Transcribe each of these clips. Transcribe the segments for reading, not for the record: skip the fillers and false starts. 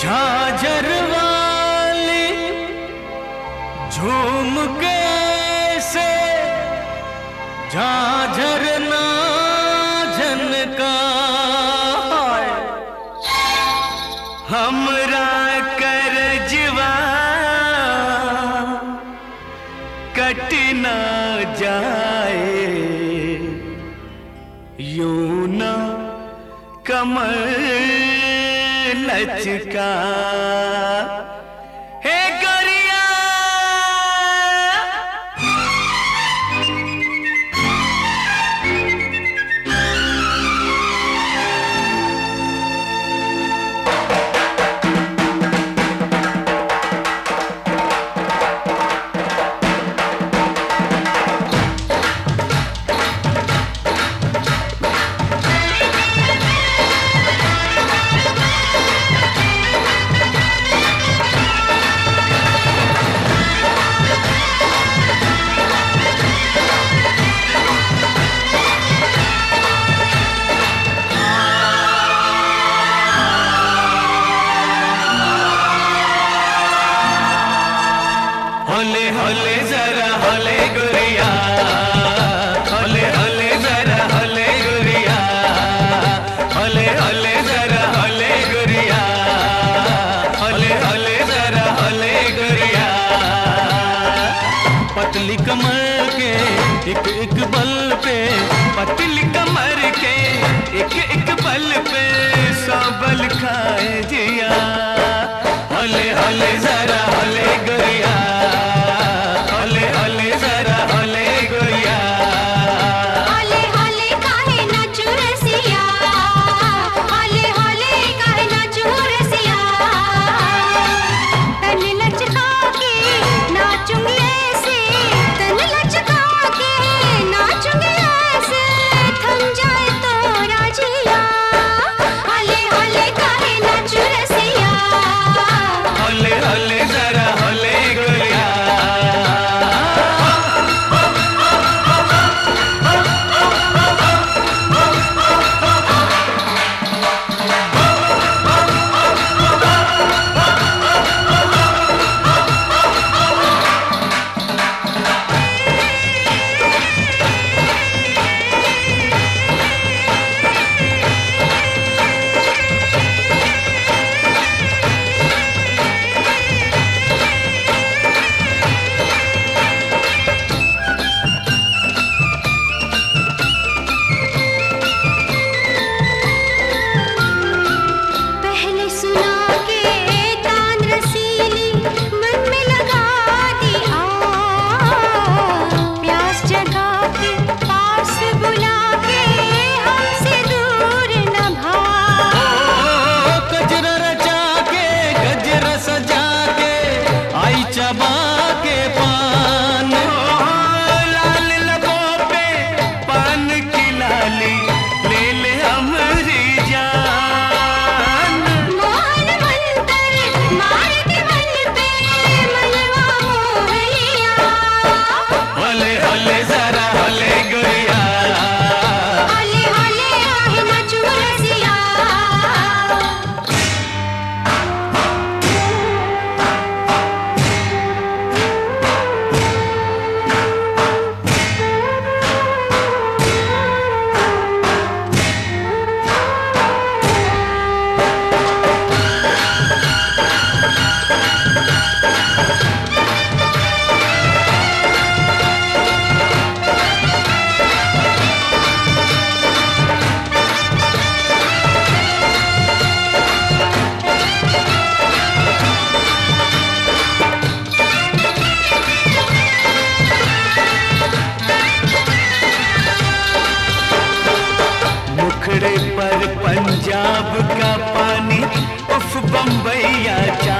झाझर वाली झूम के से झाझर ना झनका हमरा करजवा कट ना जाए यूं ना कमर लचका हे गरिया होले होले जरा होले गुरिया होले होले जरा होले गुरिया होले होले जरा होले गुरिया होले होले जरा होले गुरिया पतली कमर के एक एक बल पे पतली कमर के एक एक बल पे सौ बल खाए जिया होले होले जरा होले गुरिया पर पंजाब का पानी उफ बम्बैया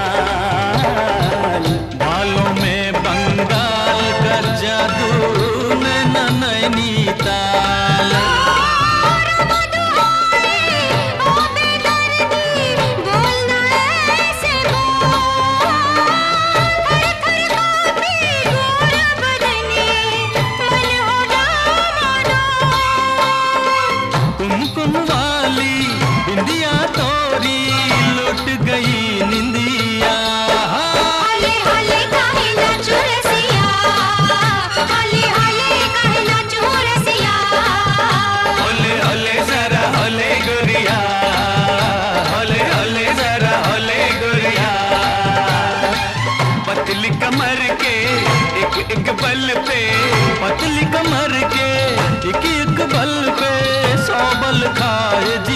चाल बालों में बंगाल का जादू नैनीताल कुमकुम वाली बिंदिया तोरी लुट गई बल पे 100 बल खाए जिया।